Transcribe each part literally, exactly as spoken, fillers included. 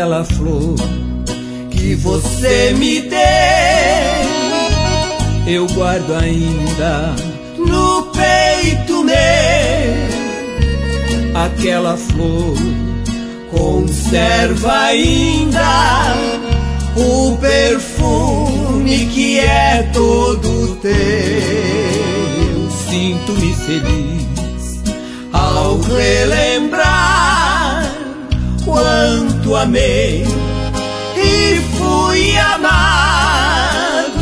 aquela flor que você me deu, eu guardo ainda no peito meu. Aquela flor conserva ainda o perfume que é todo teu. Sinto-me feliz ao relembrar quanto amei e fui amado.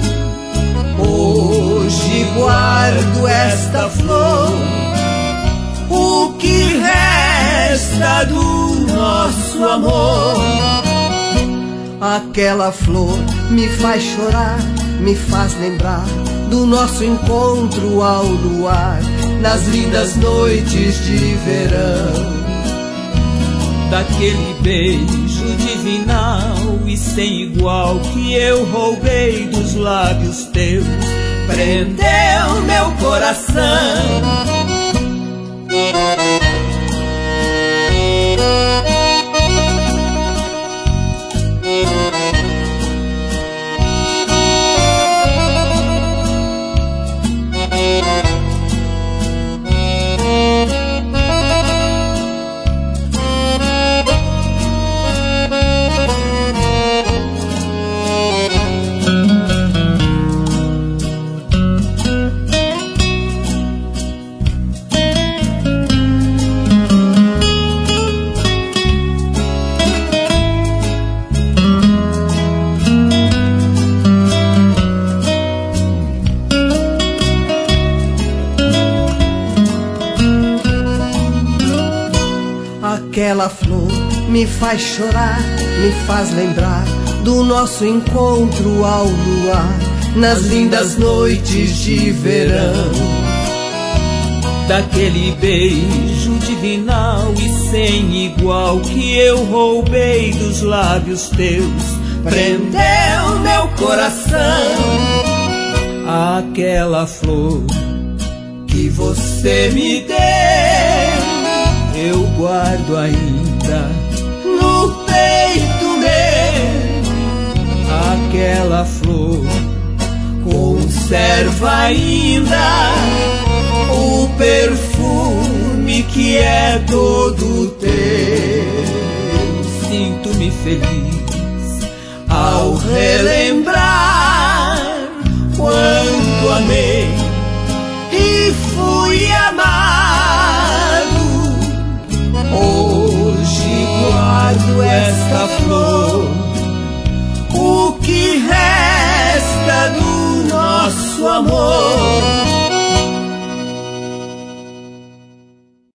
Hoje guardo esta flor, o que resta do nosso amor. Aquela flor me faz chorar, me faz lembrar do nosso encontro ao luar, nas lindas noites de verão. Daquele beijo divinal e sem igual que eu roubei dos lábios teus, prendeu meu coração. Aquela flor me faz chorar, me faz lembrar do nosso encontro ao luar, nas lindas noites de verão. Daquele beijo divinal e sem igual que eu roubei dos lábios teus, prendeu meu coração. Aquela flor que você me deu, eu guardo ainda no peito meu. Aquela flor conserva ainda o perfume que é todo teu. Sinto-me feliz